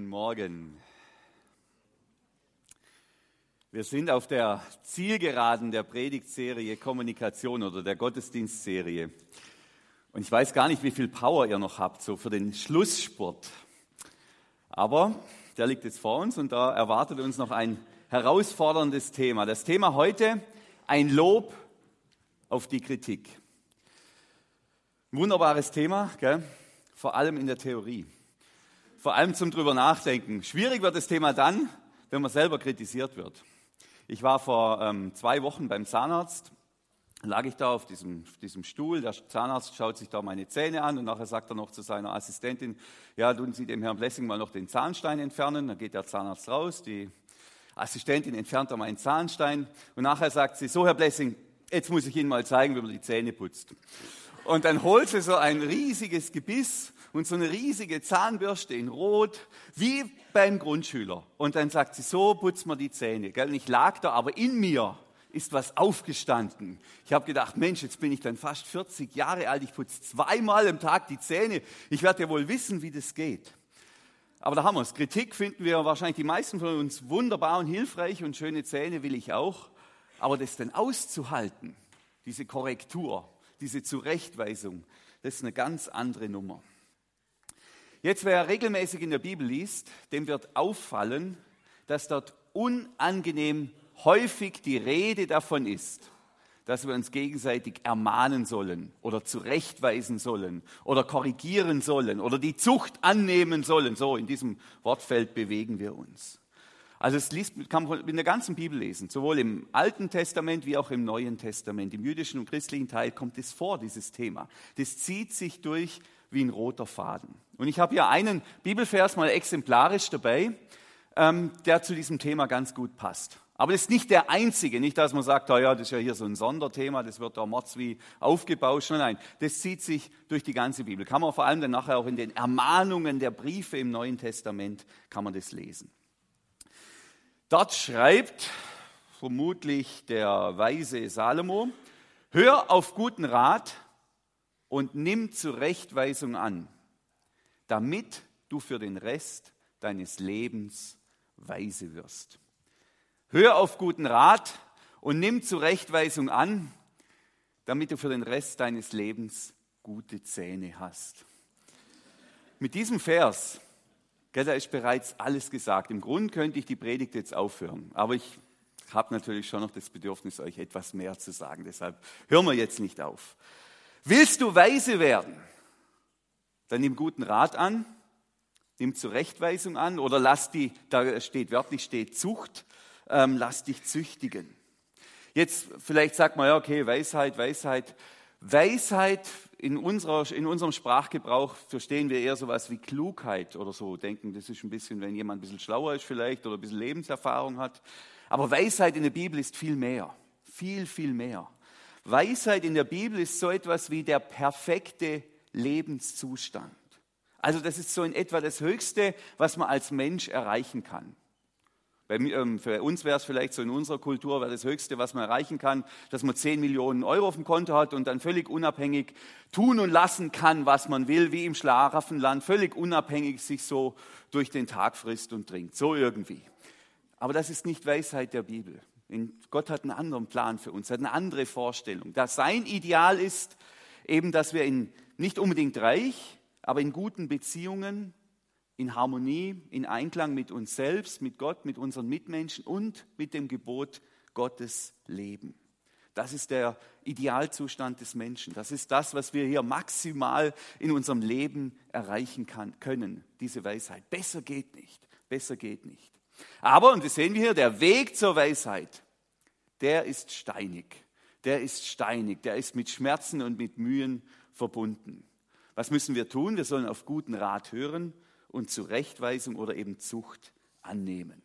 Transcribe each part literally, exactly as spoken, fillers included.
Guten Morgen. Wir sind auf der Zielgeraden der Predigtserie Kommunikation oder der Gottesdienstserie. Und ich weiß gar nicht, wie viel Power ihr noch habt, so für den Schlussspurt. Aber der liegt jetzt vor uns und da erwartet uns noch ein herausforderndes Thema. Das Thema heute, ein Lob auf die Kritik. Wunderbares Thema, gell? Vor allem in der Theorie. Vor allem zum drüber nachdenken. Schwierig wird das Thema dann, wenn man selber kritisiert wird. Ich war vor ähm, zwei Wochen beim Zahnarzt, lag ich da auf diesem, diesem Stuhl, der Zahnarzt schaut sich da meine Zähne an und nachher sagt er noch zu seiner Assistentin, ja, tun Sie dem Herrn Blessing mal noch den Zahnstein entfernen. Dann geht der Zahnarzt raus, die Assistentin entfernt da meinen Zahnstein und nachher sagt sie, so Herr Blessing, jetzt muss ich Ihnen mal zeigen, wie man die Zähne putzt. Und dann holt sie so ein riesiges Gebiss und so eine riesige Zahnbürste in Rot, wie beim Grundschüler. Und dann sagt sie, so putzt man die Zähne. Und ich lag da, aber in mir ist was aufgestanden. Ich habe gedacht, Mensch, jetzt bin ich dann fast vierzig Jahre alt, ich putze zweimal am Tag die Zähne. Ich werde ja wohl wissen, wie das geht. Aber da haben wir es. Kritik finden wir wahrscheinlich die meisten von uns wunderbar und hilfreich und schöne Zähne will ich auch. Aber das dann auszuhalten, diese Korrektur, diese Zurechtweisung, das ist eine ganz andere Nummer. Jetzt, wer regelmäßig in der Bibel liest, dem wird auffallen, dass dort unangenehm häufig die Rede davon ist, dass wir uns gegenseitig ermahnen sollen oder zurechtweisen sollen oder korrigieren sollen oder die Zucht annehmen sollen. So, in diesem Wortfeld bewegen wir uns. Also es liest, kann man in der ganzen Bibel lesen, sowohl im Alten Testament wie auch im Neuen Testament. Im jüdischen und christlichen Teil kommt es vor, dieses Thema. Das zieht sich durch wie ein roter Faden. Und ich habe hier einen Bibelvers mal exemplarisch dabei, ähm, der zu diesem Thema ganz gut passt. Aber das ist nicht der einzige, nicht, dass man sagt, oh ja, das ist ja hier so ein Sonderthema, das wird da mordswie aufgebauscht. Nein, nein, das zieht sich durch die ganze Bibel. Kann man vor allem dann nachher auch in den Ermahnungen der Briefe im Neuen Testament, kann man das lesen. Dort schreibt vermutlich der weise Salomo, hör auf guten Rat und nimm Zurechtweisung an, damit du für den Rest deines Lebens weise wirst. Hör auf guten Rat und nimm Zurechtweisung an, damit du für den Rest deines Lebens gute Zähne hast. Mit diesem Vers, gell, da ist bereits alles gesagt. Im Grunde könnte ich die Predigt jetzt aufhören, aber ich habe natürlich schon noch das Bedürfnis, euch etwas mehr zu sagen. Deshalb hören wir jetzt nicht auf. Willst du weise werden? Dann nimm guten Rat an, nimm Zurechtweisung an oder lass die, da steht wörtlich steht Zucht, ähm, lass dich züchtigen. Jetzt vielleicht sagt man, ja okay, Weisheit, Weisheit. Weisheit in, unserer, in unserem Sprachgebrauch verstehen wir eher sowas wie Klugheit oder so. Denken, das ist ein bisschen, wenn jemand ein bisschen schlauer ist vielleicht oder ein bisschen Lebenserfahrung hat. Aber Weisheit in der Bibel ist viel mehr, viel, viel mehr. Weisheit in der Bibel ist so etwas wie der perfekte Lebenszustand. Also das ist so in etwa das Höchste, was man als Mensch erreichen kann. Bei, ähm, für uns wäre es vielleicht so in unserer Kultur, wäre das Höchste, was man erreichen kann, dass man zehn Millionen Euro auf dem Konto hat und dann völlig unabhängig tun und lassen kann, was man will, wie im Schlaraffenland, völlig unabhängig sich so durch den Tag frisst und trinkt, so irgendwie. Aber das ist nicht Weisheit der Bibel. Gott hat einen anderen Plan für uns, hat eine andere Vorstellung. Dass sein Ideal ist eben, dass wir in, nicht unbedingt reich, aber in guten Beziehungen, in Harmonie, in Einklang mit uns selbst, mit Gott, mit unseren Mitmenschen und mit dem Gebot Gottes leben. Das ist der Idealzustand des Menschen. Das ist das, was wir hier maximal in unserem Leben erreichen kann, können, diese Weisheit. Besser geht nicht, besser geht nicht. Aber, und das sehen wir hier, der Weg zur Weisheit, der ist steinig. Der ist steinig, der ist mit Schmerzen und mit Mühen verbunden. Was müssen wir tun? Wir sollen auf guten Rat hören und Zurechtweisung oder eben Zucht annehmen.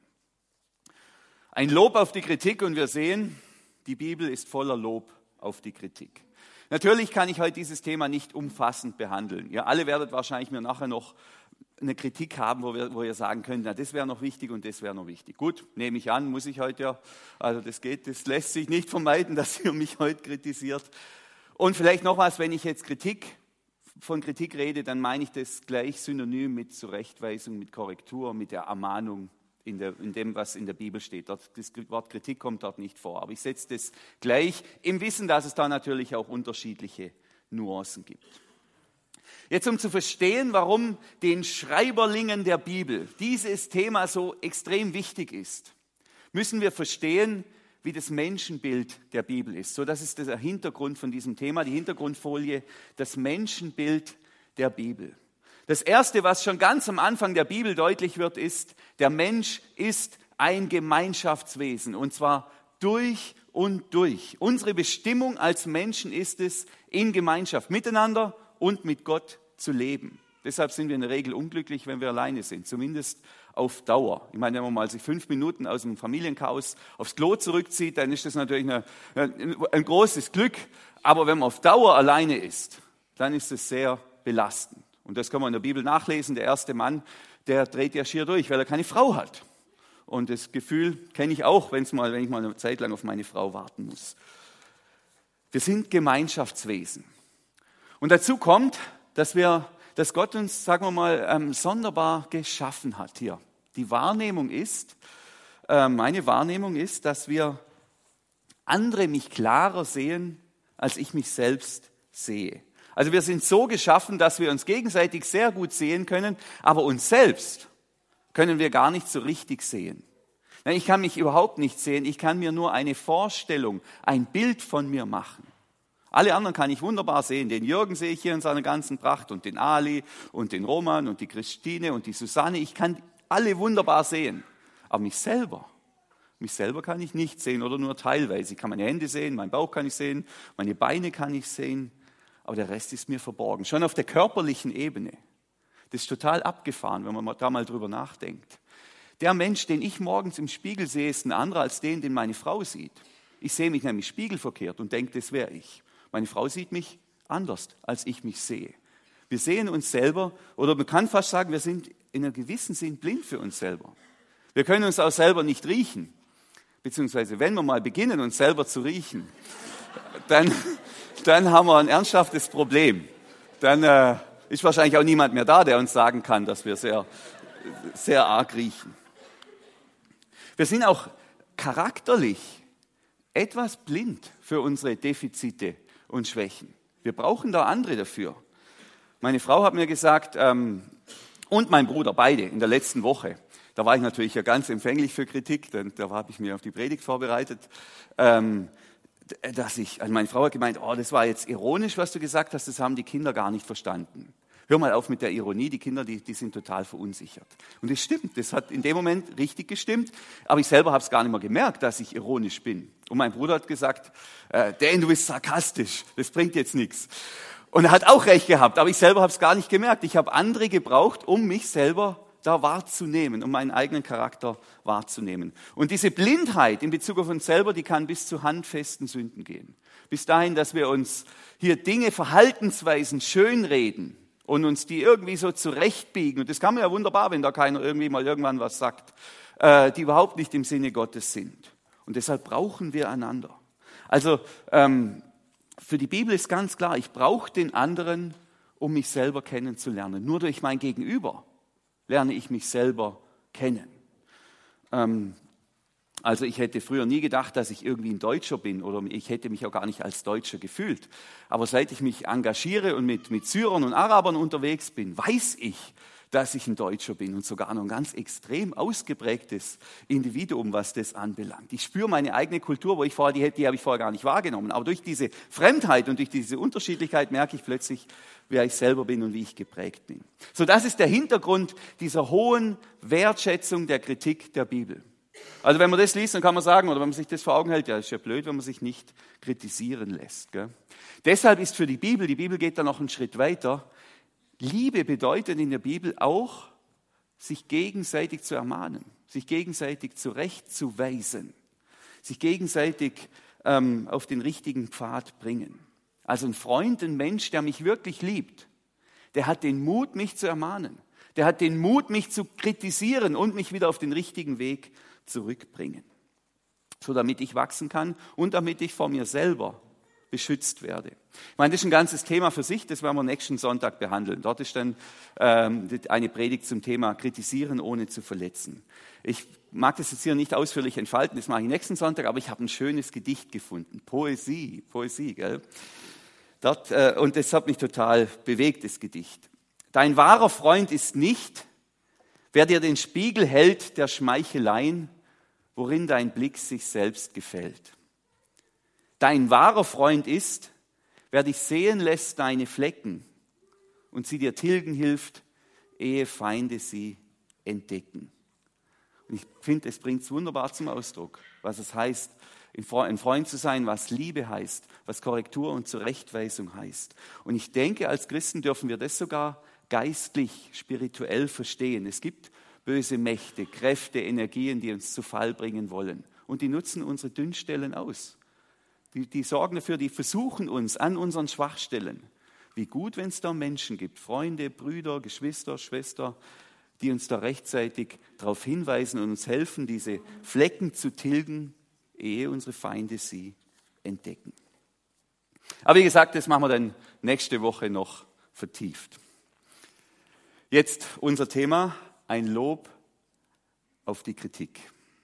Ein Lob auf die Kritik und wir sehen, die Bibel ist voller Lob auf die Kritik. Natürlich kann ich heute dieses Thema nicht umfassend behandeln. Ihr alle werdet wahrscheinlich mir nachher noch eine Kritik haben, wo, wir, wo ihr sagen könnt, na, das wäre noch wichtig und das wäre noch wichtig. Gut, nehme ich an, muss ich heute ja, also das geht, das lässt sich nicht vermeiden, dass ihr mich heute kritisiert. Und vielleicht noch was, wenn ich jetzt Kritik von Kritik rede, dann meine ich das gleich synonym mit Zurechtweisung, mit Korrektur, mit der Ermahnung in, der, in dem, was in der Bibel steht. Dort, das Wort Kritik kommt dort nicht vor, aber ich setze das gleich im Wissen, dass es da natürlich auch unterschiedliche Nuancen gibt. Jetzt, um zu verstehen, warum den Schreiberlingen der Bibel dieses Thema so extrem wichtig ist, müssen wir verstehen, wie das Menschenbild der Bibel ist. So, das ist der Hintergrund von diesem Thema, die Hintergrundfolie, das Menschenbild der Bibel. Das Erste, was schon ganz am Anfang der Bibel deutlich wird, ist, der Mensch ist ein Gemeinschaftswesen, und zwar durch und durch. Unsere Bestimmung als Menschen ist es, in Gemeinschaft miteinander und mit Gott zu leben. Deshalb sind wir in der Regel unglücklich, wenn wir alleine sind, zumindest auf Dauer. Ich meine, wenn man mal sich fünf Minuten aus dem Familienchaos aufs Klo zurückzieht, dann ist das natürlich eine, ein großes Glück. Aber wenn man auf Dauer alleine ist, dann ist es sehr belastend. Und das kann man in der Bibel nachlesen. Der erste Mann, der dreht ja schier durch, weil er keine Frau hat. Und das Gefühl kenne ich auch, wenn's mal, wenn ich mal eine Zeit lang auf meine Frau warten muss. Wir sind Gemeinschaftswesen. Und dazu kommt, dass wir dass Gott uns, sagen wir mal, ähm, sonderbar geschaffen hat hier. Die Wahrnehmung ist, äh, meine Wahrnehmung ist, dass wir andere mich klarer sehen, als ich mich selbst sehe. Also wir sind so geschaffen, dass wir uns gegenseitig sehr gut sehen können, aber uns selbst können wir gar nicht so richtig sehen. Ich kann mich überhaupt nicht sehen, ich kann mir nur eine Vorstellung, ein Bild von mir machen. Alle anderen kann ich wunderbar sehen. Den Jürgen sehe ich hier in seiner ganzen Pracht und den Ali und den Roman und die Christine und die Susanne. Ich kann alle wunderbar sehen. Aber mich selber, mich selber kann ich nicht sehen oder nur teilweise. Ich kann meine Hände sehen, meinen Bauch kann ich sehen, meine Beine kann ich sehen, aber der Rest ist mir verborgen. Schon auf der körperlichen Ebene. Das ist total abgefahren, wenn man da mal drüber nachdenkt. Der Mensch, den ich morgens im Spiegel sehe, ist ein anderer als den, den meine Frau sieht. Ich sehe mich nämlich spiegelverkehrt und denke, das wäre ich. Meine Frau sieht mich anders, als ich mich sehe. Wir sehen uns selber, oder man kann fast sagen, wir sind in einem gewissen Sinn blind für uns selber. Wir können uns auch selber nicht riechen. Beziehungsweise, wenn wir mal beginnen, uns selber zu riechen, dann, dann haben wir ein ernsthaftes Problem. Dann äh, ist wahrscheinlich auch niemand mehr da, der uns sagen kann, dass wir sehr, sehr arg riechen. Wir sind auch charakterlich etwas blind für unsere Defizite und Schwächen. Wir brauchen da andere dafür. Meine Frau hat mir gesagt, ähm, und mein Bruder, beide, in der letzten Woche, da war ich natürlich ja ganz empfänglich für Kritik, denn da habe ich mich auf die Predigt vorbereitet, ähm, dass ich, also meine Frau hat gemeint, oh, das war jetzt ironisch, was du gesagt hast, das haben die Kinder gar nicht verstanden. Hör mal auf mit der Ironie, die Kinder, die, die sind total verunsichert. Und das stimmt, das hat in dem Moment richtig gestimmt, aber ich selber habe es gar nicht mehr gemerkt, dass ich ironisch bin. Und mein Bruder hat gesagt, äh, Dan, du bist sarkastisch, das bringt jetzt nichts. Und er hat auch recht gehabt, aber ich selber habe es gar nicht gemerkt. Ich habe andere gebraucht, um mich selber da wahrzunehmen, um meinen eigenen Charakter wahrzunehmen. Und diese Blindheit in Bezug auf uns selber, die kann bis zu handfesten Sünden gehen. Bis dahin, dass wir uns hier Dinge, Verhaltensweisen schönreden und uns die irgendwie so zurechtbiegen. Und das kann man ja wunderbar, wenn da keiner irgendwie mal irgendwann was sagt, äh, die überhaupt nicht im Sinne Gottes sind. Und deshalb brauchen wir einander. Also ähm, für die Bibel ist ganz klar, ich brauche den anderen, um mich selber kennenzulernen. Nur durch mein Gegenüber lerne ich mich selber kennen. Ähm, Also ich hätte früher nie gedacht, dass ich irgendwie ein Deutscher bin oder ich hätte mich auch gar nicht als Deutscher gefühlt. Aber seit ich mich engagiere und mit, mit Syrern und Arabern unterwegs bin, weiß ich, dass ich ein Deutscher bin und sogar noch ein ganz extrem ausgeprägtes Individuum, was das anbelangt. Ich spüre meine eigene Kultur, wo ich vorher, die, die habe ich vorher gar nicht wahrgenommen. Aber durch diese Fremdheit und durch diese Unterschiedlichkeit merke ich plötzlich, wer ich selber bin und wie ich geprägt bin. So, das ist der Hintergrund dieser hohen Wertschätzung der Kritik der Bibel. Also wenn man das liest, dann kann man sagen, oder wenn man sich das vor Augen hält, ja, ist ja blöd, wenn man sich nicht kritisieren lässt. Gell? Deshalb ist für die Bibel, die Bibel geht da noch einen Schritt weiter, Liebe bedeutet in der Bibel auch, sich gegenseitig zu ermahnen, sich gegenseitig zurechtzuweisen, sich gegenseitig ähm, auf den richtigen Pfad bringen. Also ein Freund, ein Mensch, der mich wirklich liebt, der hat den Mut, mich zu ermahnen. Der hat den Mut, mich zu kritisieren und mich wieder auf den richtigen Weg zurückbringen. So damit ich wachsen kann und damit ich vor mir selber beschützt werde. Ich meine, das ist ein ganzes Thema für sich, das werden wir nächsten Sonntag behandeln. Dort ist dann ähm, eine Predigt zum Thema Kritisieren ohne zu verletzen. Ich mag das jetzt hier nicht ausführlich entfalten, das mache ich nächsten Sonntag, aber ich habe ein schönes Gedicht gefunden. Poesie, Poesie, gell? Dort, äh, und das hat mich total bewegt, das Gedicht. Dein wahrer Freund ist nicht, wer dir den Spiegel hält der Schmeicheleien, worin dein Blick sich selbst gefällt. Dein wahrer Freund ist, wer dich sehen lässt deine Flecken und sie dir tilgen hilft, ehe Feinde sie entdecken. Und ich finde, es bringt es wunderbar zum Ausdruck, was es heißt, ein Freund zu sein, was Liebe heißt, was Korrektur und Zurechtweisung heißt. Und ich denke, als Christen dürfen wir das sogar geistlich, spirituell verstehen. Es gibt böse Mächte, Kräfte, Energien, die uns zu Fall bringen wollen. Und die nutzen unsere Dünnstellen aus. Die, die sorgen dafür, die versuchen uns an unseren Schwachstellen. Wie gut, wenn es da Menschen gibt, Freunde, Brüder, Geschwister, Schwester, die uns da rechtzeitig darauf hinweisen und uns helfen, diese Flecken zu tilgen, ehe unsere Feinde sie entdecken. Aber wie gesagt, das machen wir dann nächste Woche noch vertieft. Jetzt unser Thema, ein Lob auf die Kritik.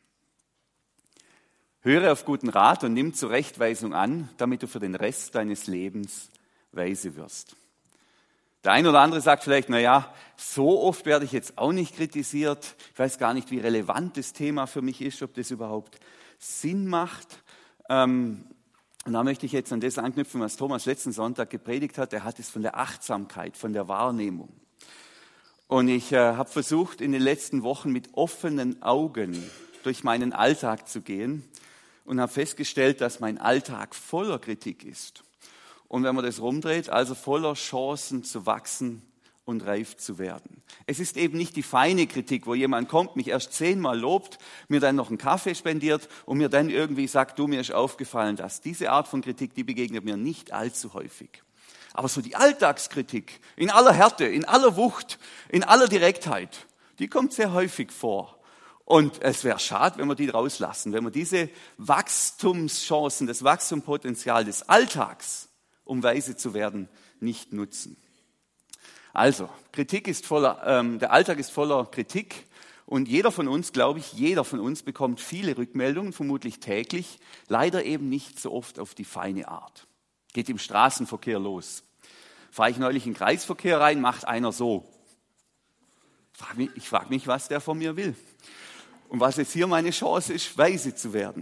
Höre auf guten Rat und nimm Zurechtweisung an, damit du für den Rest deines Lebens weise wirst. Der eine oder andere sagt vielleicht, naja, so oft werde ich jetzt auch nicht kritisiert. Ich weiß gar nicht, wie relevant das Thema für mich ist, ob das überhaupt Sinn macht. Ähm, und da möchte ich jetzt an das anknüpfen, was Thomas letzten Sonntag gepredigt hat. Er hat es von der Achtsamkeit, von der Wahrnehmung. Und ich äh, habe versucht, in den letzten Wochen mit offenen Augen durch meinen Alltag zu gehen und habe festgestellt, dass mein Alltag voller Kritik ist. Und wenn man das rumdreht, also voller Chancen zu wachsen und reif zu werden. Es ist eben nicht die feine Kritik, wo jemand kommt, mich erst zehnmal lobt, mir dann noch einen Kaffee spendiert und mir dann irgendwie sagt, du, mir ist aufgefallen, dass diese Art von Kritik, die begegnet mir nicht allzu häufig. Aber so die Alltagskritik in aller Härte, in aller Wucht, in aller Direktheit, die kommt sehr häufig vor. Und es wäre schade, wenn wir die rauslassen, wenn wir diese Wachstumschancen, das Wachstumspotenzial des Alltags, um weise zu werden, nicht nutzen. Also, Kritik ist voller, ähm, der Alltag ist voller Kritik und jeder von uns, glaube ich, jeder von uns bekommt viele Rückmeldungen, vermutlich täglich, leider eben nicht so oft auf die feine Art. Geht im Straßenverkehr los. Fahre ich neulich in den Kreisverkehr rein, macht einer so. Ich frage mich, ich frage mich, was der von mir will. Und was jetzt hier meine Chance ist, weise zu werden.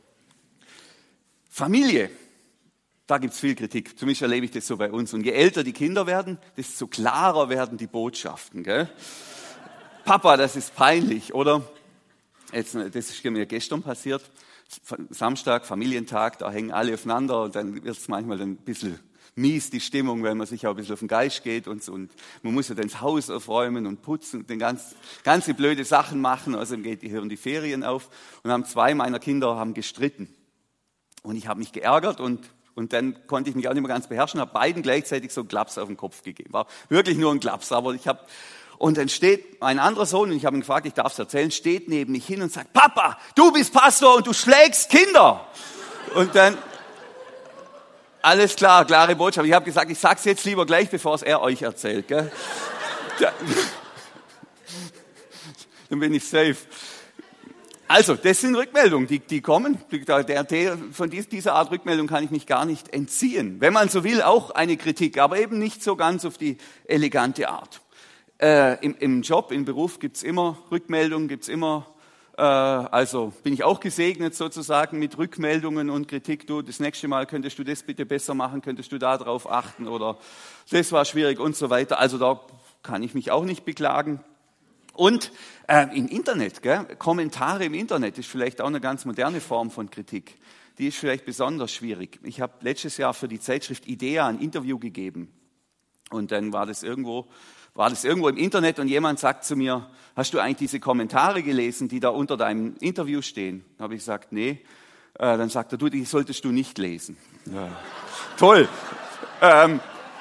Familie, da gibt es viel Kritik. Zumindest erlebe ich das so bei uns. Und je älter die Kinder werden, desto klarer werden die Botschaften. Gell? Papa, das ist peinlich, oder? Jetzt, das ist mir gestern passiert. Samstag, Familientag, da hängen alle aufeinander und dann wird es manchmal ein bisschen mies, die Stimmung, wenn man sich auch ein bisschen auf den Geist geht und so. Und man muss ja dann das Haus aufräumen und putzen und den ganz, ganze blöde Sachen machen. Also geht die, hören die Ferien auf. Und haben zwei meiner Kinder haben gestritten. Und ich habe mich geärgert und, und dann konnte ich mich auch nicht mehr ganz beherrschen, habe beiden gleichzeitig so einen Klaps auf den Kopf gegeben. War wirklich nur ein Klaps, aber ich habe... Und dann steht mein anderer Sohn, und ich habe ihn gefragt, ich darf es erzählen, steht neben mich hin und sagt, Papa, du bist Pastor und du schlägst Kinder. Und dann, alles klar, klare Botschaft. Ich habe gesagt, ich sage es jetzt lieber gleich, bevor es er euch erzählt. Gell? Dann bin ich safe. Also, das sind Rückmeldungen, die, die kommen. Der, der, von dieser Art Rückmeldung kann ich mich gar nicht entziehen. Wenn man so will, auch eine Kritik, aber eben nicht so ganz auf die elegante Art. Äh, im, Im Job, im Beruf gibt's immer Rückmeldungen, gibt's immer, äh, also bin ich auch gesegnet sozusagen mit Rückmeldungen und Kritik. Du, das nächste Mal könntest du das bitte besser machen, könntest du da drauf achten oder das war schwierig und so weiter. Also da kann ich mich auch nicht beklagen. Und äh, im Internet, gell? Kommentare im Internet ist vielleicht auch eine ganz moderne Form von Kritik. Die ist vielleicht besonders schwierig. Ich habe letztes Jahr für die Zeitschrift Idea ein Interview gegeben und dann war das irgendwo... war das irgendwo im Internet und jemand sagt zu mir, hast du eigentlich diese Kommentare gelesen, die da unter deinem Interview stehen? Da habe ich gesagt, nee. Äh, dann sagt er, du, die solltest du nicht lesen. Ja. Toll. Ähm,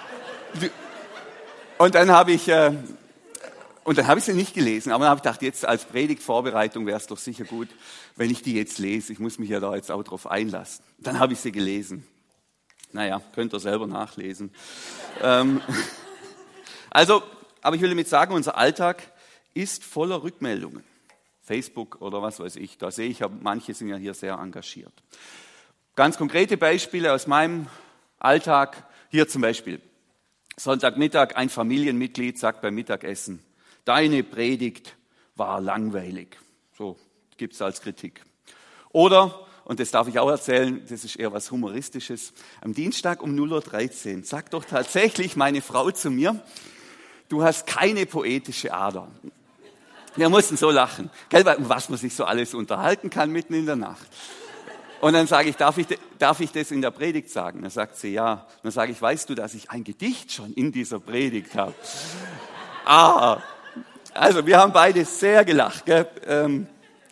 und dann habe ich, äh, und dann habe ich sie nicht gelesen, aber dann habe ich gedacht, jetzt als Predigtvorbereitung wäre es doch sicher gut, wenn ich die jetzt lese. Ich muss mich ja da jetzt auch drauf einlassen. Dann habe ich sie gelesen. Naja, könnt ihr selber nachlesen. ähm, also, aber ich will damit sagen, unser Alltag ist voller Rückmeldungen. Facebook oder was weiß ich, da sehe ich, manche sind ja hier sehr engagiert. Ganz konkrete Beispiele aus meinem Alltag, hier zum Beispiel. Sonntagmittag, ein Familienmitglied sagt beim Mittagessen, deine Predigt war langweilig. So gibt es als Kritik. Oder, und das darf ich auch erzählen, das ist eher was Humoristisches, am Dienstag um null Uhr dreizehn sagt doch tatsächlich meine Frau zu mir, du hast keine poetische Ader. Wir mussten so lachen, gell, um was man sich so alles unterhalten kann mitten in der Nacht. Und dann sage ich, darf ich, darf ich das in der Predigt sagen? Dann sagt sie, ja. Dann sage ich, weißt du, dass ich ein Gedicht schon in dieser Predigt habe? Ah, also wir haben beide sehr gelacht. Gell? Ähm,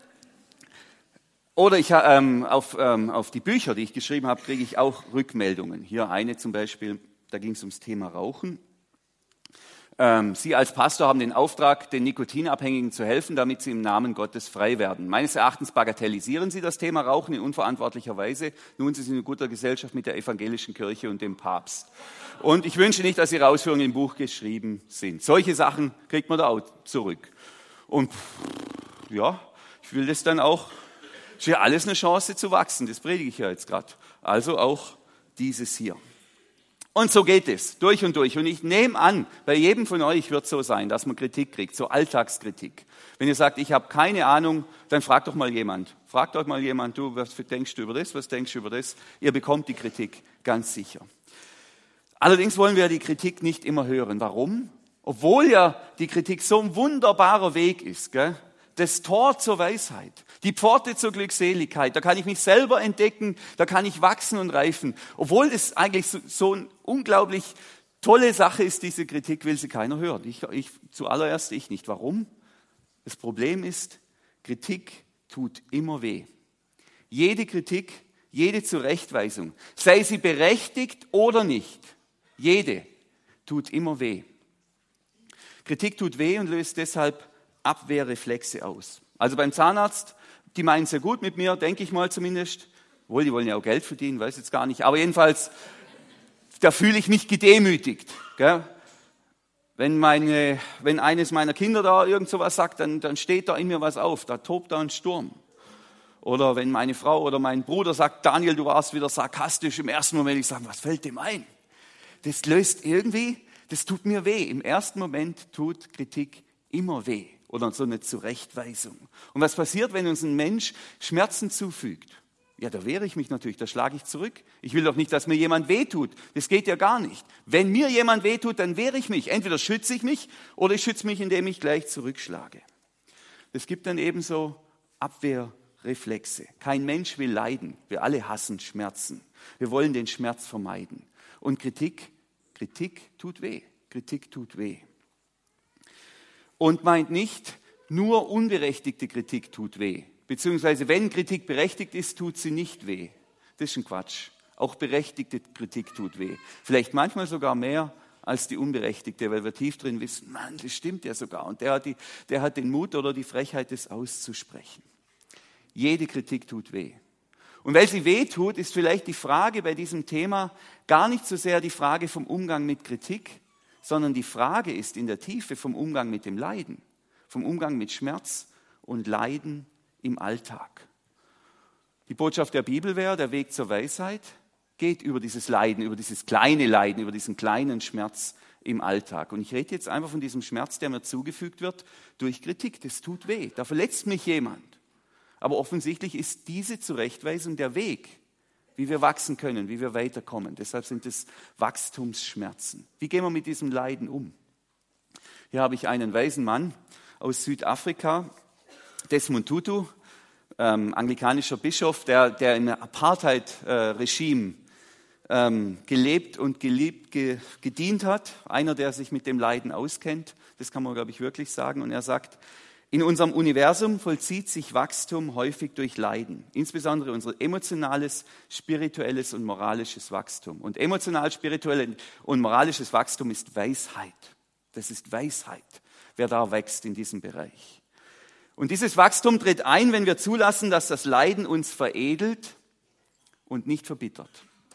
oder ich, ähm, auf, ähm, auf die Bücher, die ich geschrieben habe, kriege ich auch Rückmeldungen. Hier eine zum Beispiel, da ging es ums Thema Rauchen. Ähm, Sie als Pastor haben den Auftrag, den Nikotinabhängigen zu helfen, damit sie im Namen Gottes frei werden. Meines Erachtens bagatellisieren Sie das Thema Rauchen in unverantwortlicher Weise. Nun, Sie sind in guter Gesellschaft mit der evangelischen Kirche und dem Papst. Und ich wünsche nicht, dass Ihre Ausführungen im Buch geschrieben sind. Solche Sachen kriegt man da auch zurück. Und ja, ich will das dann auch, ist ja alles eine Chance zu wachsen, das predige ich ja jetzt gerade. Also auch dieses hier. Und so geht es, durch und durch. Und ich nehme an, bei jedem von euch wird es so sein, dass man Kritik kriegt, so Alltagskritik. Wenn ihr sagt, ich habe keine Ahnung, dann fragt doch mal jemand. Fragt euch mal jemand, du, was denkst du über das, was denkst du über das? Ihr bekommt die Kritik, ganz sicher. Allerdings wollen wir die Kritik nicht immer hören. Warum? Obwohl ja die Kritik so ein wunderbarer Weg ist, gell? Das Tor zur Weisheit, die Pforte zur Glückseligkeit, da kann ich mich selber entdecken, da kann ich wachsen und reifen. Obwohl das eigentlich so, so eine unglaublich tolle Sache ist, diese Kritik will sie keiner hören. Ich, ich, zuallererst ich nicht. Warum? Das Problem ist, Kritik tut immer weh. Jede Kritik, jede Zurechtweisung, sei sie berechtigt oder nicht, jede tut immer weh. Kritik tut weh und löst deshalb Abwehrreflexe aus. Also beim Zahnarzt, die meinen es ja gut mit mir, denke ich mal zumindest. Wohl, die wollen ja auch Geld verdienen, weiß jetzt gar nicht. Aber jedenfalls, da fühle ich mich gedemütigt. Gell? Wenn, meine, wenn eines meiner Kinder da irgend so was sagt, dann, dann steht da in mir was auf, da tobt da ein Sturm. Oder wenn meine Frau oder mein Bruder sagt, Daniel, du warst wieder sarkastisch, im ersten Moment ich sage, was fällt dem ein? Das löst irgendwie, das tut mir weh. Im ersten Moment tut Kritik immer weh. Oder so eine Zurechtweisung. Und was passiert, wenn uns ein Mensch Schmerzen zufügt? Ja, da wehre ich mich natürlich, da schlage ich zurück. Ich will doch nicht, dass mir jemand wehtut. Das geht ja gar nicht. Wenn mir jemand wehtut, dann wehre ich mich. Entweder schütze ich mich oder ich schütze mich, indem ich gleich zurückschlage. Es gibt dann eben so Abwehrreflexe. Kein Mensch will leiden. Wir alle hassen Schmerzen. Wir wollen den Schmerz vermeiden. Und Kritik, Kritik tut weh. Kritik tut weh. Und meint nicht, nur unberechtigte Kritik tut weh. Beziehungsweise wenn Kritik berechtigt ist, tut sie nicht weh. Das ist ein Quatsch. Auch berechtigte Kritik tut weh. Vielleicht manchmal sogar mehr als die unberechtigte, weil wir tief drin wissen, Mann, das stimmt ja sogar. Und der hat, die, der hat den Mut oder die Frechheit, das auszusprechen. Jede Kritik tut weh. Und weil sie weh tut, ist vielleicht die Frage bei diesem Thema gar nicht so sehr die Frage vom Umgang mit Kritik, sondern die Frage ist in der Tiefe vom Umgang mit dem Leiden, vom Umgang mit Schmerz und Leiden im Alltag. Die Botschaft der Bibel wäre, der Weg zur Weisheit geht über dieses Leiden, über dieses kleine Leiden, über diesen kleinen Schmerz im Alltag. Und ich rede jetzt einfach von diesem Schmerz, der mir zugefügt wird durch Kritik. Das tut weh, da verletzt mich jemand. Aber offensichtlich ist diese Zurechtweisung der Weg, wie wir wachsen können, wie wir weiterkommen. Deshalb sind es Wachstumsschmerzen. Wie gehen wir mit diesem Leiden um? Hier habe ich einen weisen Mann aus Südafrika, Desmond Tutu, ähm, anglikanischer Bischof, der, der im Apartheid-Regime ähm, gelebt und geliebt, ge, gedient hat. Einer, der sich mit dem Leiden auskennt. Das kann man, glaube ich, wirklich sagen. Und er sagt, in unserem Universum vollzieht sich Wachstum häufig durch Leiden, insbesondere unser emotionales, spirituelles und moralisches Wachstum. Und emotional, spirituelles und moralisches Wachstum ist Weisheit. Das ist Weisheit, wer da wächst in diesem Bereich. Und dieses Wachstum tritt ein, wenn wir zulassen, dass das Leiden uns veredelt und nicht verbittert.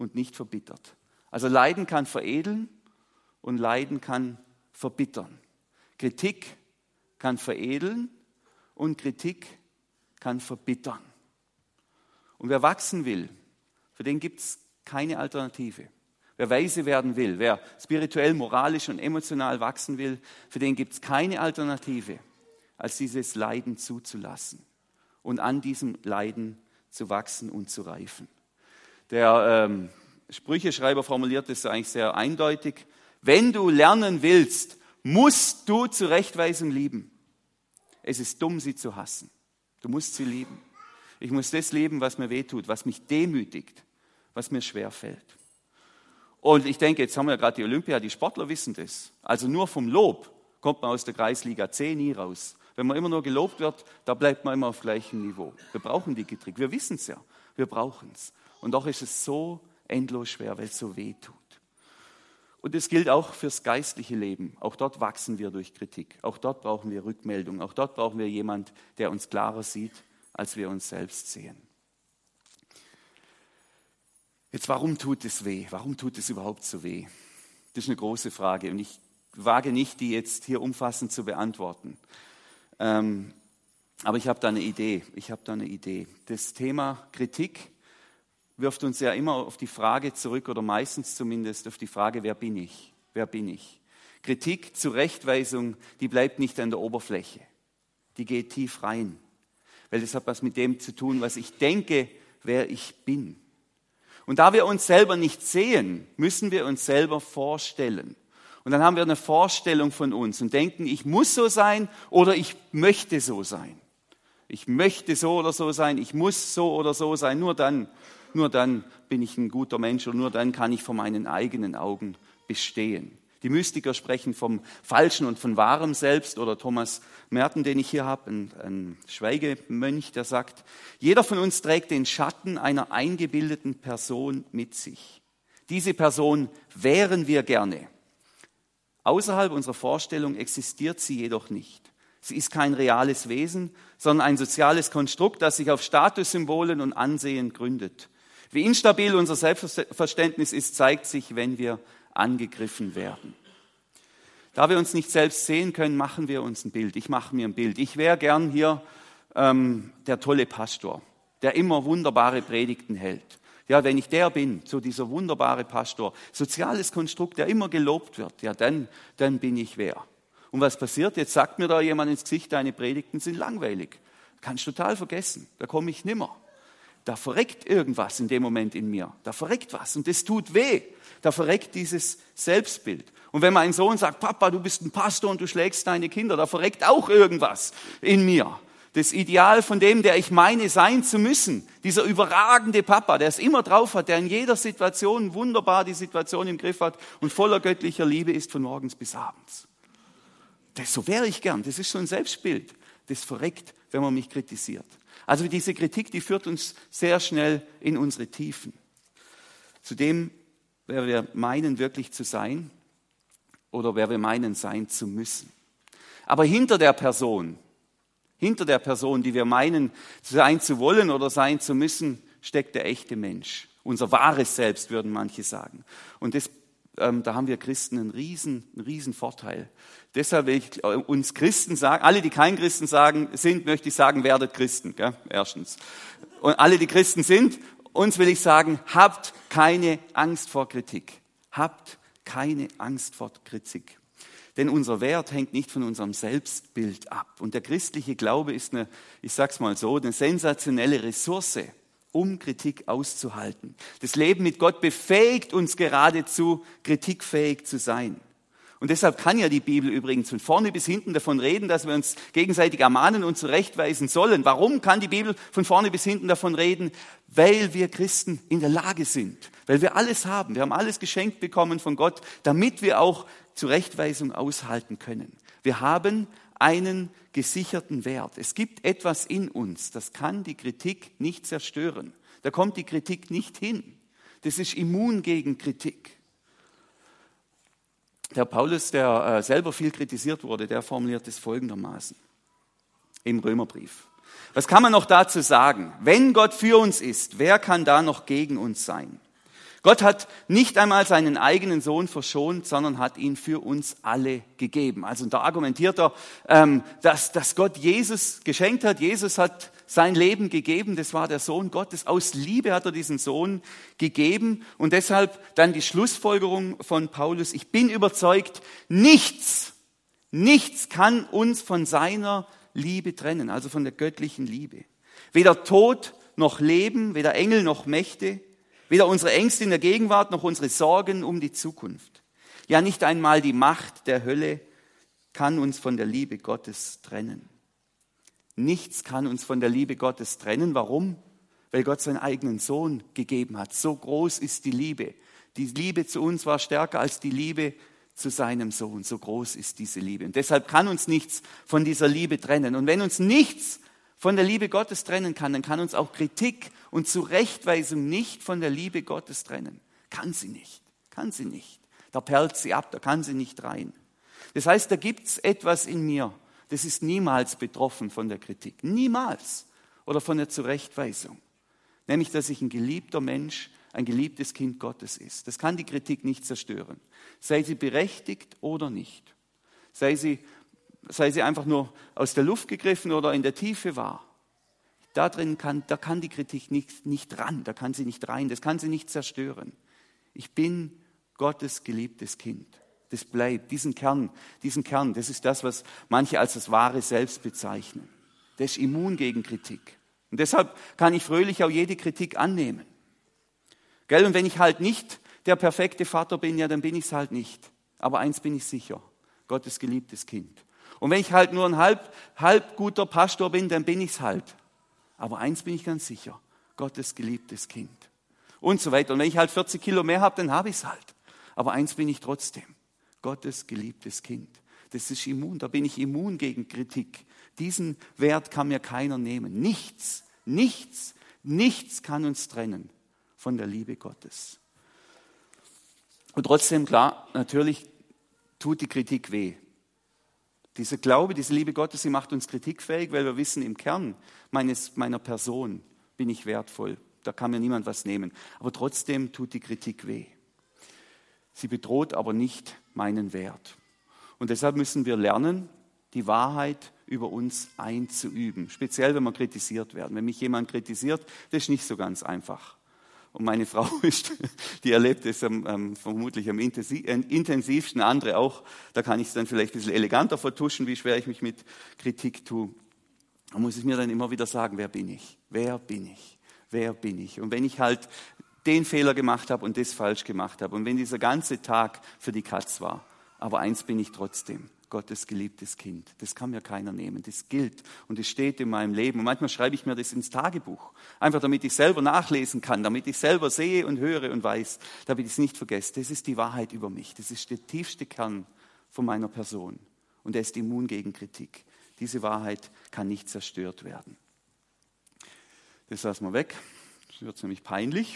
und nicht verbittert. Also Leiden kann veredeln und Leiden kann verbittern. Kritik kann veredeln und Kritik kann verbittern. Und wer wachsen will, für den gibt es keine Alternative. Wer weise werden will, wer spirituell, moralisch und emotional wachsen will, für den gibt es keine Alternative, als dieses Leiden zuzulassen und an diesem Leiden zu wachsen und zu reifen. Der ähm, Sprücheschreiber formuliert das eigentlich sehr eindeutig. Wenn du lernen willst, musst du Zurechtweisung lieben. Es ist dumm, sie zu hassen. Du musst sie lieben. Ich muss das lieben, was mir wehtut, was mich demütigt, was mir schwerfällt. Und ich denke, jetzt haben wir ja gerade die Olympia, die Sportler wissen das. Also nur vom Lob kommt man aus der Kreisliga C nie raus. Wenn man immer nur gelobt wird, da bleibt man immer auf gleichem Niveau. Wir brauchen die Kritik, wir wissen es ja, wir brauchen es. Und doch ist es so endlos schwer, weil es so weh tut. Und es gilt auch fürs geistliche Leben. Auch dort wachsen wir durch Kritik. Auch dort brauchen wir Rückmeldung. Auch dort brauchen wir jemanden, der uns klarer sieht, als wir uns selbst sehen. Jetzt, warum tut es weh? Warum tut es überhaupt so weh? Das ist eine große Frage und ich wage nicht, die jetzt hier umfassend zu beantworten. Ähm, aber ich habe da eine Idee. Ich habe da eine Idee. Das Thema Kritik wirft uns ja immer auf die Frage zurück, oder meistens zumindest auf die Frage, wer bin ich? Wer bin ich? Kritik, Zurechtweisung, die bleibt nicht an der Oberfläche. Die geht tief rein. Weil das hat was mit dem zu tun, was ich denke, wer ich bin. Und da wir uns selber nicht sehen, müssen wir uns selber vorstellen. Und dann haben wir eine Vorstellung von uns und denken, ich muss so sein oder ich möchte so sein. Ich möchte so oder so sein, ich muss so oder so sein, nur dann, nur dann bin ich ein guter Mensch und nur dann kann ich vor meinen eigenen Augen bestehen. Die Mystiker sprechen vom falschen und von wahrem Selbst, oder Thomas Merton, den ich hier habe, ein, ein Schweigemönch, der sagt, jeder von uns trägt den Schatten einer eingebildeten Person mit sich. Diese Person wären wir gerne. Außerhalb unserer Vorstellung existiert sie jedoch nicht. Sie ist kein reales Wesen, sondern ein soziales Konstrukt, das sich auf Statussymbolen und Ansehen gründet. Wie instabil unser Selbstverständnis ist, zeigt sich, wenn wir angegriffen werden. Da wir uns nicht selbst sehen können, machen wir uns ein Bild. Ich mache mir ein Bild. Ich wäre gern hier ähm, der tolle Pastor, der immer wunderbare Predigten hält. Ja, wenn ich der bin, so dieser wunderbare Pastor, soziales Konstrukt, der immer gelobt wird, ja, dann, dann bin ich wer. Und was passiert? Jetzt sagt mir da jemand ins Gesicht, deine Predigten sind langweilig. Kannst total vergessen, da komme ich nimmer. Da verreckt irgendwas in dem Moment in mir. Da verreckt was und das tut weh. Da verreckt dieses Selbstbild. Und wenn mein Sohn sagt, Papa, du bist ein Pastor und du schlägst deine Kinder, da verreckt auch irgendwas in mir. Das Ideal von dem, der ich meine sein zu müssen, dieser überragende Papa, der es immer drauf hat, der in jeder Situation wunderbar die Situation im Griff hat und voller göttlicher Liebe ist von morgens bis abends. Das, so wäre ich gern. Das ist so ein Selbstbild. Das verreckt, wenn man mich kritisiert. Also diese Kritik, die führt uns sehr schnell in unsere Tiefen. Zu dem, wer wir meinen wirklich zu sein oder wer wir meinen sein zu müssen. Aber hinter der Person, hinter der Person, die wir meinen sein zu wollen oder sein zu müssen, steckt der echte Mensch. Unser wahres Selbst, würden manche sagen. Und das, ähm, da haben wir Christen einen riesen, einen riesen Vorteil. Deshalb will ich uns Christen sagen, alle, die kein Christen sagen, sind, möchte ich sagen, werdet Christen, gell? Erstens. Und alle, die Christen sind, uns will ich sagen, habt keine Angst vor Kritik. Habt keine Angst vor Kritik. Denn unser Wert hängt nicht von unserem Selbstbild ab. Und der christliche Glaube ist eine, ich sag's mal so, eine sensationelle Ressource, um Kritik auszuhalten. Das Leben mit Gott befähigt uns geradezu, kritikfähig zu sein. Und deshalb kann ja die Bibel übrigens von vorne bis hinten davon reden, dass wir uns gegenseitig ermahnen und zurechtweisen sollen. Warum kann die Bibel von vorne bis hinten davon reden? Weil wir Christen in der Lage sind, weil wir alles haben. Wir haben alles geschenkt bekommen von Gott, damit wir auch Zurechtweisung aushalten können. Wir haben einen gesicherten Wert. Es gibt etwas in uns, das kann die Kritik nicht zerstören. Da kommt die Kritik nicht hin. Das ist immun gegen Kritik. Der Paulus, der äh, selber viel kritisiert wurde, der formuliert es folgendermaßen im Römerbrief. Was kann man noch dazu sagen? Wenn Gott für uns ist, wer kann da noch gegen uns sein? Gott hat nicht einmal seinen eigenen Sohn verschont, sondern hat ihn für uns alle gegeben. Also da argumentiert er, dass, dass Gott Jesus geschenkt hat. Jesus hat sein Leben gegeben, das war der Sohn Gottes. Aus Liebe hat er diesen Sohn gegeben. Und deshalb dann die Schlussfolgerung von Paulus: Ich bin überzeugt, nichts, nichts kann uns von seiner Liebe trennen, also von der göttlichen Liebe. Weder Tod noch Leben, weder Engel noch Mächte, weder unsere Ängste in der Gegenwart noch unsere Sorgen um die Zukunft. Ja, nicht einmal die Macht der Hölle kann uns von der Liebe Gottes trennen. Nichts kann uns von der Liebe Gottes trennen. Warum? Weil Gott seinen eigenen Sohn gegeben hat. So groß ist die Liebe. Die Liebe zu uns war stärker als die Liebe zu seinem Sohn. So groß ist diese Liebe. Und deshalb kann uns nichts von dieser Liebe trennen. Und wenn uns nichts von der Liebe Gottes trennen kann, dann kann uns auch Kritik und Zurechtweisung nicht von der Liebe Gottes trennen. Kann sie nicht. Kann sie nicht. Da perlt sie ab, da kann sie nicht rein. Das heißt, da gibt es etwas in mir, das ist niemals betroffen von der Kritik. Niemals. Oder von der Zurechtweisung. Nämlich, dass ich ein geliebter Mensch, ein geliebtes Kind Gottes ist. Das kann die Kritik nicht zerstören. Sei sie berechtigt oder nicht. Sei sie, sei sie einfach nur aus der Luft gegriffen oder in der Tiefe wahr. Da drin kann, da kann die Kritik nicht, nicht ran, da kann sie nicht rein, das kann sie nicht zerstören. Ich bin Gottes geliebtes Kind. Das bleibt, diesen Kern, diesen Kern, das ist das, was manche als das wahre Selbst bezeichnen. Der ist immun gegen Kritik. Und deshalb kann ich fröhlich auch jede Kritik annehmen. Gell? Und wenn ich halt nicht der perfekte Vater bin, ja, dann bin ich es halt nicht. Aber eins bin ich sicher, Gottes geliebtes Kind. Und wenn ich halt nur ein halb, halb guter Pastor bin, dann bin ich es halt. Aber eins bin ich ganz sicher, Gottes geliebtes Kind. Und so weiter. Und wenn ich halt vierzig Kilo mehr habe, dann habe ich es halt. Aber eins bin ich trotzdem, Gottes geliebtes Kind. Das ist immun, da bin ich immun gegen Kritik. Diesen Wert kann mir keiner nehmen. Nichts, nichts, nichts kann uns trennen von der Liebe Gottes. Und trotzdem, klar, natürlich tut die Kritik weh. Dieser Glaube, diese Liebe Gottes, sie macht uns kritikfähig, weil wir wissen, im Kern meines, meiner Person bin ich wertvoll. Da kann mir niemand was nehmen. Aber trotzdem tut die Kritik weh. Sie bedroht aber nicht meinen Wert. Und deshalb müssen wir lernen, die Wahrheit über uns einzuüben. Speziell, wenn wir kritisiert werden. Wenn mich jemand kritisiert, das ist nicht so ganz einfach. Und meine Frau, ist, die erlebt es am, am, vermutlich am intensivsten, andere auch. Da kann ich es dann vielleicht ein bisschen eleganter vertuschen, wie schwer ich mich mit Kritik tue. Da muss ich mir dann immer wieder sagen, wer bin ich? Wer bin ich? Wer bin ich? Und wenn ich halt den Fehler gemacht habe und das falsch gemacht habe und wenn dieser ganze Tag für die Katz war, aber eins bin ich trotzdem, Gottes geliebtes Kind. Das kann mir keiner nehmen, das gilt und es steht in meinem Leben. Und manchmal schreibe ich mir das ins Tagebuch, einfach damit ich selber nachlesen kann, damit ich selber sehe und höre und weiß, damit ich es nicht vergesse. Das ist die Wahrheit über mich, das ist der tiefste Kern von meiner Person und er ist immun gegen Kritik. Diese Wahrheit kann nicht zerstört werden. Das lassen wir weg. Das wird nämlich peinlich.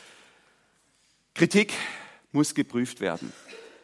Kritik muss geprüft werden.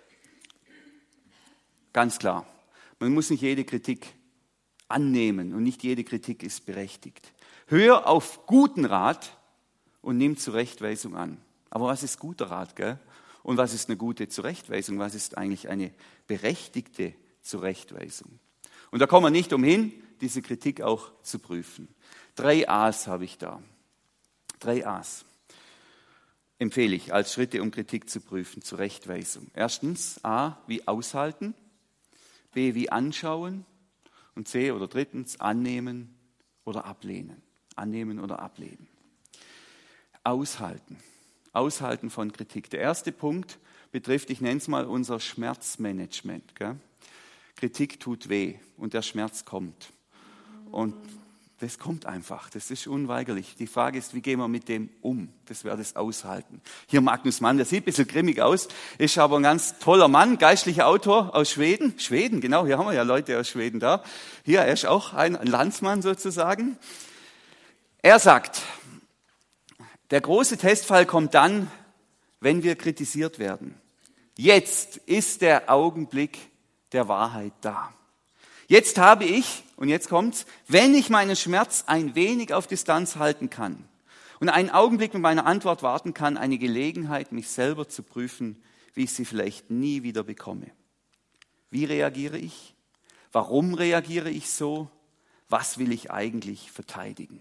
Ganz klar. Man muss nicht jede Kritik annehmen und nicht jede Kritik ist berechtigt. Hör auf guten Rat und nimm Zurechtweisung an. Aber was ist guter Rat, gell? Und was ist eine gute Zurechtweisung? Was ist eigentlich eine berechtigte Zurechtweisung? Und da kommen wir nicht umhin, diese Kritik auch zu prüfen. Drei A's habe ich da. Drei A's empfehle ich als Schritte, um Kritik zu prüfen, Zurechtweisung. Erstens, A, wie aushalten, B, wie anschauen und C, oder drittens, annehmen oder ablehnen. Annehmen oder ablehnen. Aushalten. Aushalten von Kritik. Der erste Punkt betrifft, ich nenne es mal unser Schmerzmanagement. Gell? Kritik tut weh und der Schmerz kommt. Und das kommt einfach, das ist unweigerlich. Die Frage ist, wie gehen wir mit dem um? Das wäre das Aushalten. Hier Magnus Mann, der sieht ein bisschen grimmig aus, ist aber ein ganz toller Mann, geistlicher Autor aus Schweden. Schweden, genau, hier haben wir ja Leute aus Schweden da. Hier, er ist auch ein Landsmann sozusagen. Er sagt, der große Testfall kommt dann, wenn wir kritisiert werden. Jetzt ist der Augenblick der Wahrheit da. Jetzt habe ich, und jetzt kommt's, wenn ich meinen Schmerz ein wenig auf Distanz halten kann und einen Augenblick mit meiner Antwort warten kann, eine Gelegenheit, mich selber zu prüfen, wie ich sie vielleicht nie wieder bekomme. Wie reagiere ich? Warum reagiere ich so? Was will ich eigentlich verteidigen?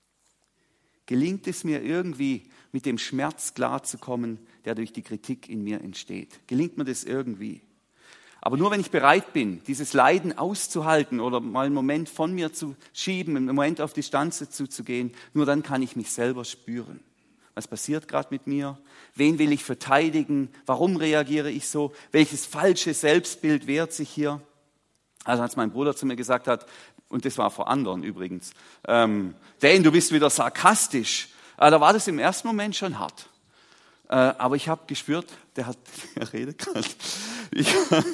Gelingt es mir irgendwie, mit dem Schmerz klarzukommen, der durch die Kritik in mir entsteht? Gelingt mir das irgendwie? Aber nur wenn ich bereit bin, dieses Leiden auszuhalten oder mal einen Moment von mir zu schieben, einen Moment auf Distanz zuzugehen, nur dann kann ich mich selber spüren. Was passiert gerade mit mir? Wen will ich verteidigen? Warum reagiere ich so? Welches falsche Selbstbild wehrt sich hier? Also als mein Bruder zu mir gesagt hat, und das war vor anderen übrigens, ähm, Dan, du bist wieder sarkastisch. Äh, da war das im ersten Moment schon hart. Äh, aber ich habe gespürt, der hat, er redet gerade, ich,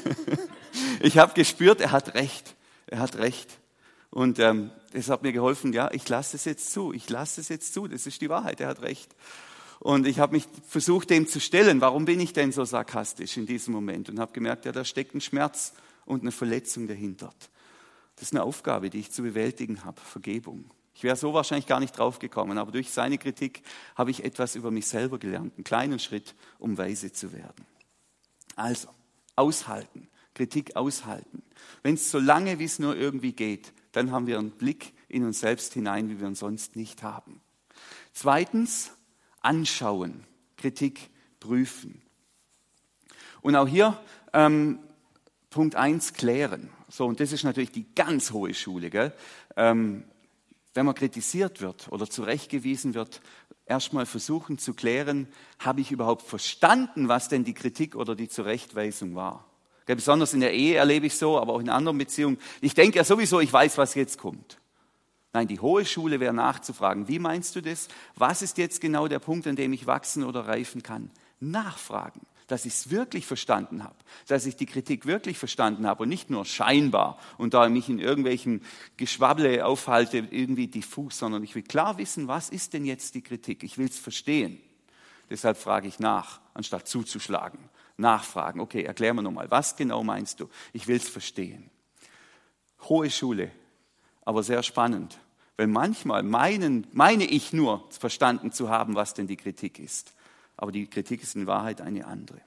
ich habe gespürt, er hat recht, er hat recht. Und ähm, das hat mir geholfen, ja, ich lasse es jetzt zu, ich lasse es jetzt zu, das ist die Wahrheit, er hat recht. Und ich habe mich versucht, dem zu stellen, warum bin ich denn so sarkastisch in diesem Moment? Und habe gemerkt, ja, da steckt ein Schmerz und eine Verletzung dahinter. Das ist eine Aufgabe, die ich zu bewältigen habe, Vergebung. Ich wäre so wahrscheinlich gar nicht drauf gekommen, aber durch seine Kritik habe ich etwas über mich selber gelernt, einen kleinen Schritt, um weise zu werden. Also, aushalten, Kritik aushalten. Wenn es so lange, wie es nur irgendwie geht, dann haben wir einen Blick in uns selbst hinein, wie wir ihn sonst nicht haben. Zweitens, anschauen, Kritik prüfen. Und auch hier ähm, Punkt eins, klären. So, und das ist natürlich die ganz hohe Schule, gell? Ähm, wenn man kritisiert wird oder zurechtgewiesen wird, erstmal versuchen zu klären, habe ich überhaupt verstanden, was denn die Kritik oder die Zurechtweisung war? Gell, besonders in der Ehe erlebe ich so, aber auch in anderen Beziehungen. Ich denke ja sowieso, ich weiß, was jetzt kommt. Nein, die hohe Schule wäre nachzufragen, wie meinst du das? Was ist jetzt genau der Punkt, an dem ich wachsen oder reifen kann? Nachfragen, dass ich es wirklich verstanden habe, dass ich die Kritik wirklich verstanden habe und nicht nur scheinbar und da mich in irgendwelchen Geschwabble aufhalte, irgendwie diffus, sondern ich will klar wissen, was ist denn jetzt die Kritik? Ich will es verstehen. Deshalb frage ich nach, anstatt zuzuschlagen. Nachfragen, okay, erklär mir nochmal, was genau meinst du? Ich will es verstehen. Hohe Schule, aber sehr spannend, weil manchmal meinen, meine ich nur verstanden zu haben, was denn die Kritik ist. Aber die Kritik ist in Wahrheit eine andere.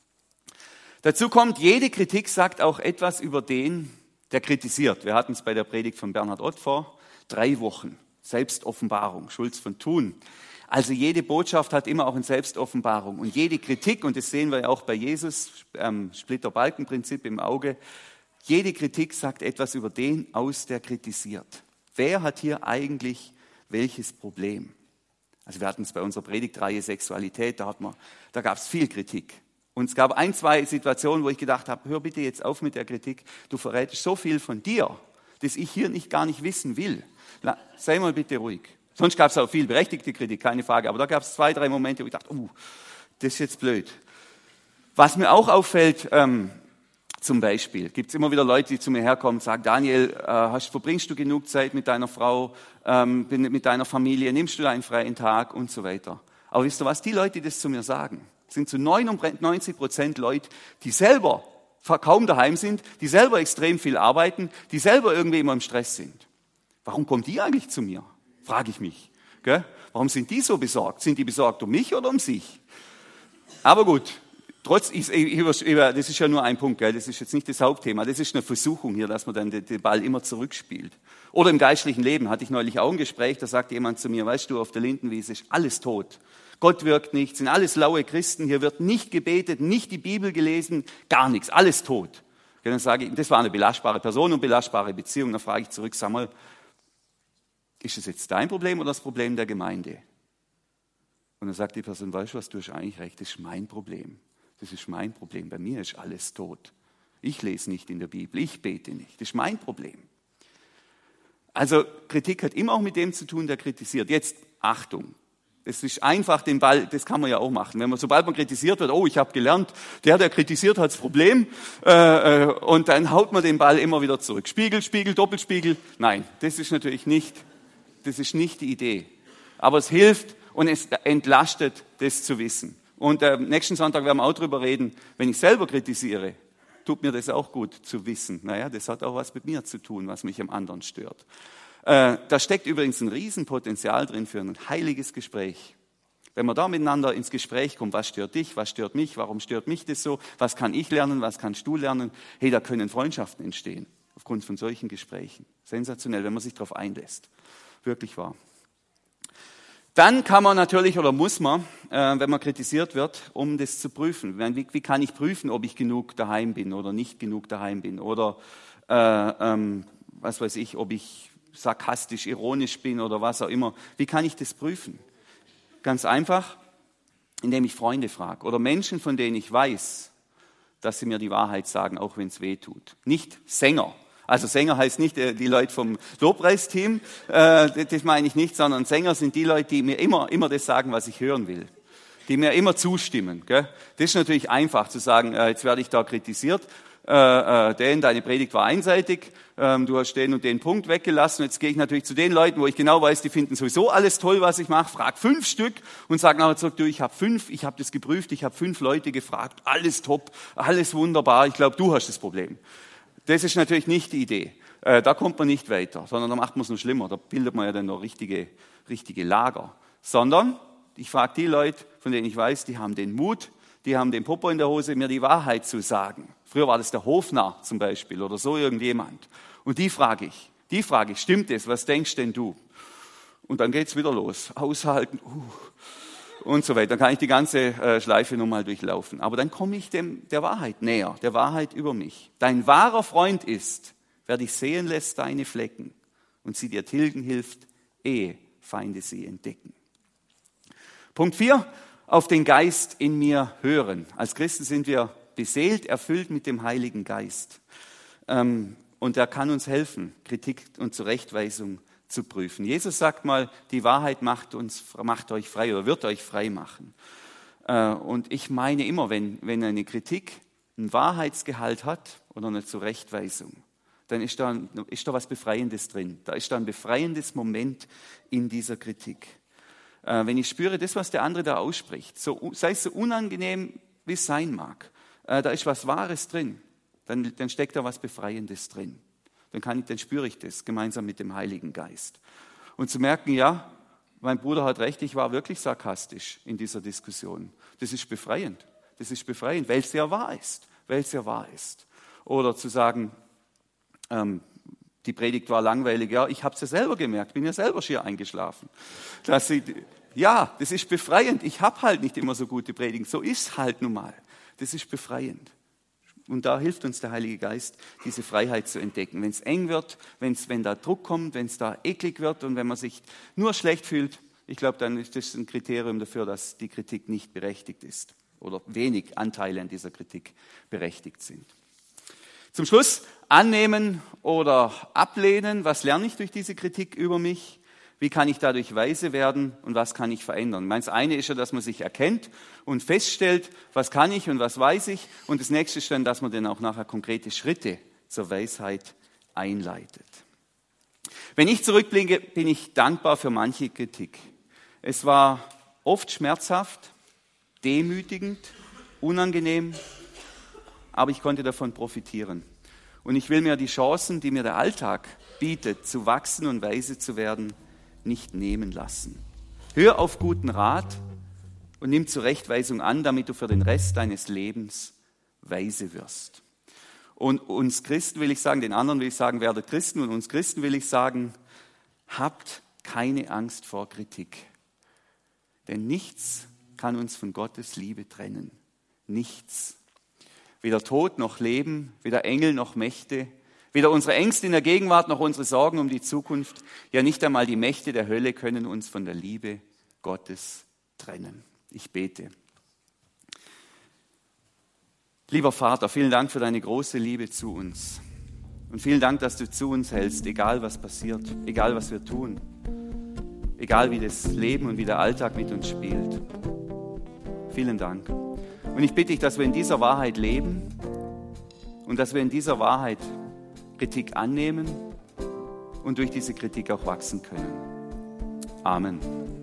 Dazu kommt, jede Kritik sagt auch etwas über den, der kritisiert. Wir hatten es bei der Predigt von Bernhard Ott vor drei Wochen. Selbstoffenbarung, Schulz von Thun. Also jede Botschaft hat immer auch eine Selbstoffenbarung. Und jede Kritik, und das sehen wir ja auch bei Jesus, ähm, Splitter-Balken-Prinzip im Auge, jede Kritik sagt etwas über den aus, der kritisiert. Wer hat hier eigentlich welches Problem? Also wir hatten es bei unserer Predigtreihe Sexualität, da, hat man, da gab es viel Kritik. Und es gab ein, zwei Situationen, wo ich gedacht habe, hör bitte jetzt auf mit der Kritik, du verrätst so viel von dir, das ich hier nicht gar nicht wissen will. Na, sei mal bitte ruhig. Sonst gab es auch viel berechtigte Kritik, keine Frage, aber da gab es zwei, drei Momente, wo ich dachte, uh, das ist jetzt blöd. Was mir auch auffällt, ähm, zum Beispiel, gibt es immer wieder Leute, die zu mir herkommen und sagen, Daniel, äh, hast, verbringst du genug Zeit mit deiner Frau, ähm, mit deiner Familie, nimmst du einen freien Tag und so weiter. Aber wisst ihr was, die Leute, die das zu mir sagen, sind zu neunundneunzig Prozent Leute, die selber kaum daheim sind, die selber extrem viel arbeiten, die selber irgendwie immer im Stress sind. Warum kommen die eigentlich zu mir? Frage ich mich. Gell? Warum sind die so besorgt? Sind die besorgt um mich oder um sich? Aber gut. Trotz, ich, ich, das ist ja nur ein Punkt, gell? Das ist jetzt nicht das Hauptthema. Das ist eine Versuchung hier, dass man dann den, den Ball immer zurückspielt. Oder im geistlichen Leben hatte ich neulich auch ein Gespräch, da sagt jemand zu mir, weißt du, auf der Lindenwiese ist alles tot. Gott wirkt nicht, sind alles laue Christen, hier wird nicht gebetet, nicht die Bibel gelesen, gar nichts, alles tot. Okay, dann sage ich, das war eine belastbare Person und belastbare Beziehung. Dann frage ich zurück, sag mal, ist das jetzt dein Problem oder das Problem der Gemeinde? Und dann sagt die Person, weißt du was, du hast eigentlich recht, das ist mein Problem. Das ist mein Problem. Bei mir ist alles tot. Ich lese nicht in der Bibel, ich bete nicht. Das ist mein Problem. Also Kritik hat immer auch mit dem zu tun, der kritisiert. Jetzt Achtung. Es ist einfach den Ball, das kann man ja auch machen. Wenn man, sobald man kritisiert wird, oh, ich habe gelernt, der, der kritisiert, hat das Problem, äh, und dann haut man den Ball immer wieder zurück. Spiegel, Spiegel, Doppelspiegel. Nein, das ist natürlich nicht, das ist nicht die Idee. Aber es hilft und es entlastet, das zu wissen. Und äh, nächsten Sonntag werden wir auch drüber reden, wenn ich selber kritisiere, tut mir das auch gut zu wissen. Naja, das hat auch was mit mir zu tun, was mich am anderen stört. Äh, da steckt übrigens ein Riesenpotenzial drin für ein heiliges Gespräch. Wenn man da miteinander ins Gespräch kommt, was stört dich, was stört mich, warum stört mich das so, was kann ich lernen, was kannst du lernen, hey, da können Freundschaften entstehen aufgrund von solchen Gesprächen. Sensationell, wenn man sich darauf einlässt. Wirklich wahr. Dann kann man natürlich oder muss man, äh, wenn man kritisiert wird, um das zu prüfen. Wie, wie kann ich prüfen, ob ich genug daheim bin oder nicht genug daheim bin? Oder äh, ähm, was weiß ich, ob ich sarkastisch, ironisch bin oder was auch immer. Wie kann ich das prüfen? Ganz einfach, indem ich Freunde frage oder Menschen, von denen ich weiß, dass sie mir die Wahrheit sagen, auch wenn es weh tut. Nicht Sänger. Also Sänger heißt nicht äh, die Leute vom Lobpreisteam, äh, das meine ich nicht, sondern Sänger sind die Leute, die mir immer, immer das sagen, was ich hören will. Die mir immer zustimmen. Gell? Das ist natürlich einfach zu sagen, äh, jetzt werde ich da kritisiert, äh, äh, denn deine Predigt war einseitig, ähm, du hast den und den Punkt weggelassen. Jetzt gehe ich natürlich zu den Leuten, wo ich genau weiß, die finden sowieso alles toll, was ich mache, frage fünf Stück und sage nachher zurück, du, ich habe fünf, ich habe das geprüft, ich habe fünf Leute gefragt, alles top, alles wunderbar, ich glaube, du hast das Problem. Das ist natürlich nicht die Idee. Äh, da kommt man nicht weiter, sondern da macht man es noch schlimmer. Da bildet man ja dann noch richtige, richtige Lager. Sondern ich frage die Leute, von denen ich weiß, die haben den Mut, die haben den Popo in der Hose, mir die Wahrheit zu sagen. Früher war das der Hofnarr zum Beispiel oder so irgendjemand. Und die frage ich, die frage ich, stimmt das? Was denkst denn du? Und dann geht's wieder los. Aushalten, uh, und so weiter. Dann kann ich die ganze äh, Schleife nochmal durchlaufen. Aber dann komme ich dem, der Wahrheit näher, der Wahrheit über mich. Dein wahrer Freund ist, wer dich sehen lässt, deine Flecken und sie dir tilgen hilft, ehe Feinde sie entdecken. Punkt vier, auf den Geist in mir hören. Als Christen sind wir beseelt, erfüllt mit dem Heiligen Geist. Ähm, und er kann uns helfen, Kritik und Zurechtweisung zu prüfen. Jesus sagt mal, die Wahrheit macht uns, macht euch frei oder wird euch frei machen. Und ich meine immer, wenn, wenn eine Kritik einen Wahrheitsgehalt hat oder eine Zurechtweisung, dann ist da, ist da was Befreiendes drin. Da ist da ein befreiendes Moment in dieser Kritik. Wenn ich spüre, das, was der andere da ausspricht, so, sei es so unangenehm, wie es sein mag, da ist was Wahres drin, dann, dann steckt da was Befreiendes drin. Dann, kann ich, dann spüre ich das gemeinsam mit dem Heiligen Geist. Und zu merken, ja, mein Bruder hat recht, ich war wirklich sarkastisch in dieser Diskussion. Das ist befreiend. Das ist befreiend, weil es ja wahr ist. Weil es ja wahr ist. Oder zu sagen, ähm, die Predigt war langweilig. Ja, ich habe es ja selber gemerkt, bin ja selber schier eingeschlafen. Dass ich, ja, das ist befreiend. Ich habe halt nicht immer so gute Predigen. So ist halt nun mal. Das ist befreiend. Und da hilft uns der Heilige Geist, diese Freiheit zu entdecken. Wenn es eng wird, wenn's, wenn da Druck kommt, wenn es da eklig wird und wenn man sich nur schlecht fühlt, ich glaube, dann ist das ein Kriterium dafür, dass die Kritik nicht berechtigt ist oder wenig Anteile an dieser Kritik berechtigt sind. Zum Schluss, annehmen oder ablehnen. Was lerne ich durch diese Kritik über mich? Wie kann ich dadurch weise werden und was kann ich verändern? Das eine ist ja, dass man sich erkennt und feststellt, was kann ich und was weiß ich. Und das nächste ist dann, dass man dann auch nachher konkrete Schritte zur Weisheit einleitet. Wenn ich zurückblicke, bin ich dankbar für manche Kritik. Es war oft schmerzhaft, demütigend, unangenehm, aber ich konnte davon profitieren. Und ich will mir die Chancen, die mir der Alltag bietet, zu wachsen und weise zu werden, nicht nehmen lassen. Hör auf guten Rat und nimm Zurechtweisung an, damit du für den Rest deines Lebens weise wirst. Und uns Christen will ich sagen, den anderen will ich sagen, werdet Christen. Und uns Christen will ich sagen, habt keine Angst vor Kritik. Denn nichts kann uns von Gottes Liebe trennen. Nichts. Weder Tod noch Leben, weder Engel noch Mächte, weder unsere Ängste in der Gegenwart noch unsere Sorgen um die Zukunft, ja nicht einmal die Mächte der Hölle können uns von der Liebe Gottes trennen. Ich bete. Lieber Vater, vielen Dank für deine große Liebe zu uns. Und vielen Dank, dass du zu uns hältst, egal was passiert, egal was wir tun, egal wie das Leben und wie der Alltag mit uns spielt. Vielen Dank. Und ich bitte dich, dass wir in dieser Wahrheit leben und dass wir in dieser Wahrheit Kritik annehmen und durch diese Kritik auch wachsen können. Amen.